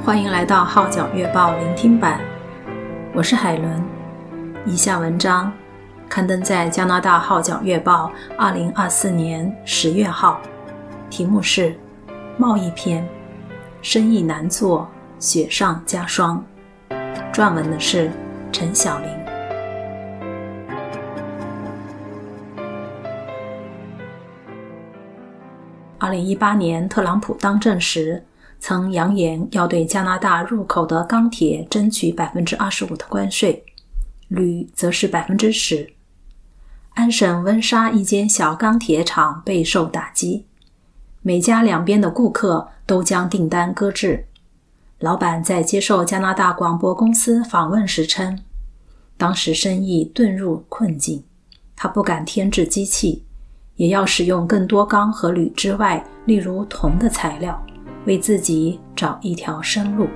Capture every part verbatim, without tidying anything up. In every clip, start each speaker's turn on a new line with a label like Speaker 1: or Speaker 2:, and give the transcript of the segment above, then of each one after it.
Speaker 1: 欢迎来到号角月报聆听版，我是海伦。以下文章刊登在加拿大号角月报二零二四年十月号，题目是贸易篇，生意难做，雪上加霜。撰文的是陈晓玲。二零一八年特朗普当政时，曾扬言要对加拿大入口的钢铁争取 百分之二十五 的关税，铝则是 百分之十。 安省温莎一间小钢铁厂备受打击，美加两边的顾客都将订单搁置。老板在接受加拿大广播公司访问时称，当时生意遁入困境，他不敢添置机器，也要使用更多钢和铝之外，例如铜的材料，为自己找一条生路。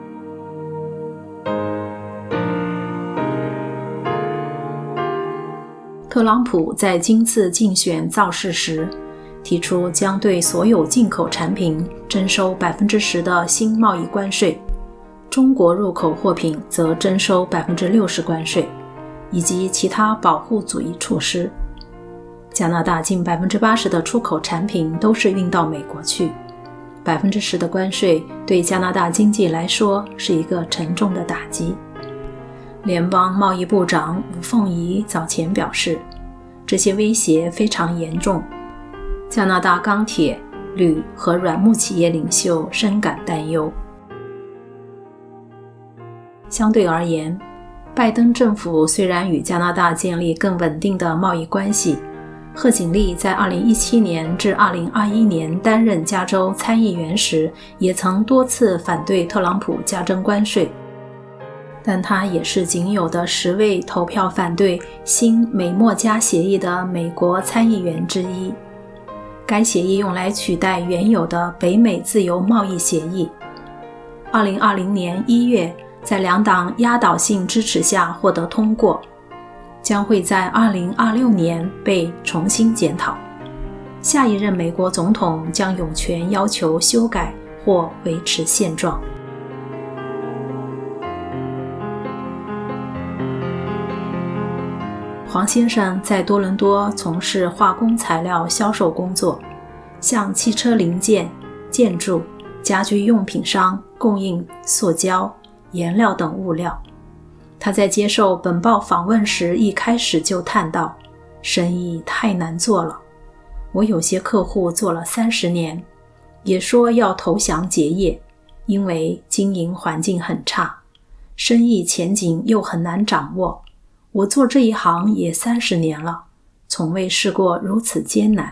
Speaker 1: 特朗普在今次竞选造势时，提出将对所有进口产品征收 百分之十 的新贸易关税，中国入口货品则征收 百分之六十 关税，以及其他保护主义措施。加拿大近 百分之八十 的出口产品都是运到美国去， 百分之十 的关税对加拿大经济来说是一个沉重的打击。联邦贸易部长吴凤仪早前表示，这些威胁非常严重。加拿大钢铁、铝和软木企业领袖深感担忧。相对而言，拜登政府虽然与加拿大建立更稳定的贸易关系，贺锦丽在二零一七年至二零二一年担任加州参议员时，也曾多次反对特朗普加征关税，但他也是仅有的十位投票反对新美墨加协议的美国参议员之一。该协议用来取代原有的北美自由贸易协议。二零二零年一月，在两党压倒性支持下获得通过，将会在二零二六年被重新检讨。下一任美国总统将有权要求修改或维持现状。黄先生在多伦多从事化工材料销售工作，向汽车零件、建筑、家居用品商供应塑胶、颜料等物料。他在接受本报访问时一开始就叹道，生意太难做了，我有些客户做了三十年，也说要投降结业，因为经营环境很差，生意前景又很难掌握。我做这一行也三十年了，从未试过如此艰难。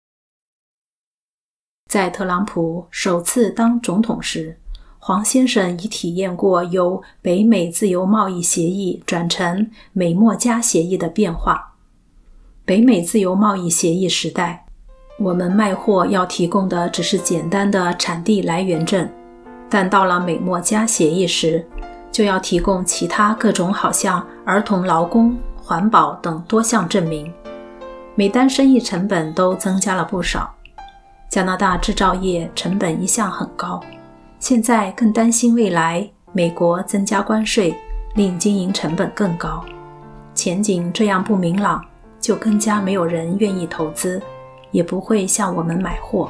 Speaker 1: 在特朗普首次当总统时，黄先生已体验过由北美自由贸易协议转成美墨加协议的变化。北美自由贸易协议时代，我们卖货要提供的只是简单的产地来源证，但到了美墨加协议时，就要提供其他各种好像儿童劳工、环保等多项证明，每单生意成本都增加了不少。加拿大制造业成本一向很高，现在更担心未来美国增加关税，令经营成本更高。前景这样不明朗，就更加没有人愿意投资，也不会向我们买货。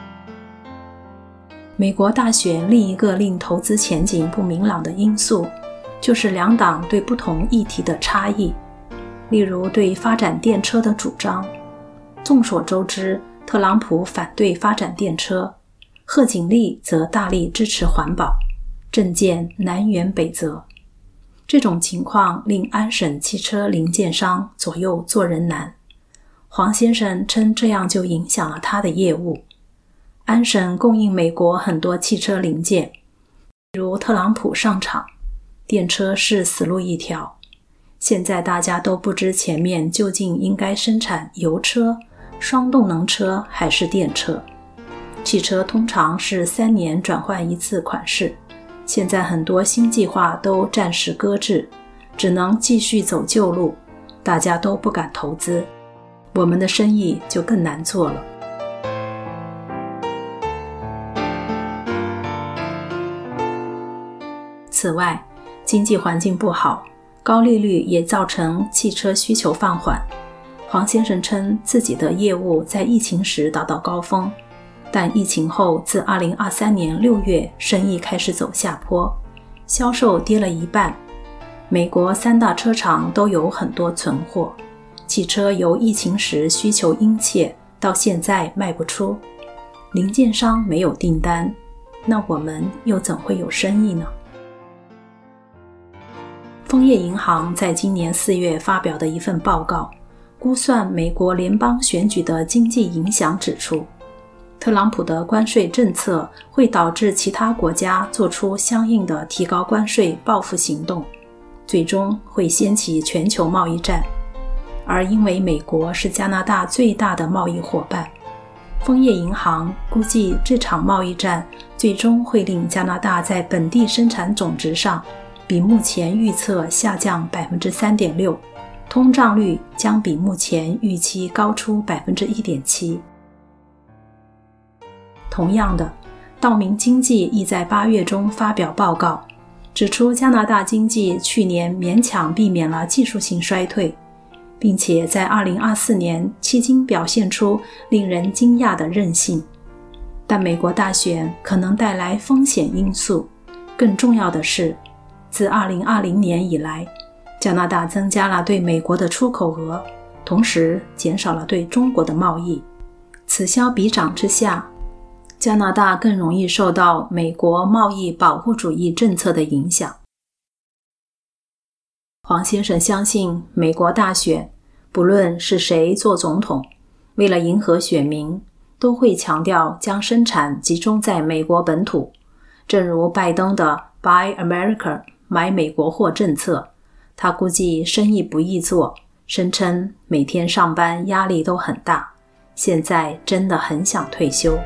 Speaker 1: 美国大选另一个令投资前景不明朗的因素，就是两党对不同议题的差异，例如对发展电车的主张。众所周知，特朗普反对发展电车，贺锦丽则大力支持环保，政见南辕北辙。这种情况令安省汽车零件商左右做人难。黄先生称这样就影响了他的业务。安省供应美国很多汽车零件，比如特朗普上场，电车是死路一条。现在大家都不知前面究竟应该生产油车、双动能车还是电车。汽车通常是三年转换一次款式，现在很多新计划都暂时搁置，只能继续走旧路，大家都不敢投资，我们的生意就更难做了。 此外，经济环境不好，高利率也造成汽车需求放缓。黄先生称自己的业务在疫情时达到高峰，但疫情后自二零二三年六月生意开始走下坡，销售跌了一半。美国三大车厂都有很多存货，汽车由疫情时需求殷切到现在卖不出，零件商没有订单，那我们又怎会有生意呢？枫叶银行在今年四月发表的一份报告，估算美国联邦选举的经济影响指出，特朗普的关税政策会导致其他国家做出相应的提高关税报复行动，最终会掀起全球贸易战。而因为美国是加拿大最大的贸易伙伴，枫叶银行估计这场贸易战最终会令加拿大在本地生产总值上比目前预测下降 百分之三点六， 通胀率将比目前预期高出 百分之一点七。 同样的，道明经济亦在八月中发表报告，指出加拿大经济去年勉强避免了技术性衰退，并且在二零二四年迄今表现出令人惊讶的韧性。但美国大选可能带来风险因素，更重要的是，自二零二零年以来，加拿大增加了对美国的出口额，同时减少了对中国的贸易。此消彼长之下，加拿大更容易受到美国贸易保护主义政策的影响。黄先生相信，美国大选，不论是谁做总统，为了迎合选民，都会强调将生产集中在美国本土，正如拜登的 Buy America 买美国货政策。他估计生意不易做，声称每天上班压力都很大，现在真的很想退休。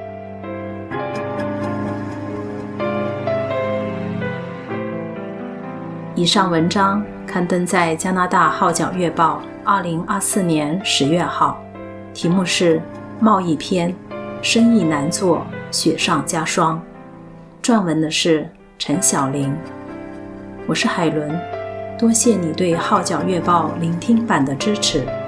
Speaker 1: 以上文章刊登在加拿大号角月报二零二四年十月号，题目是贸易篇，生意难做，雪上加霜。撰文的是陈晓玲。我是海伦，多谢你对号角月报聆听版的支持。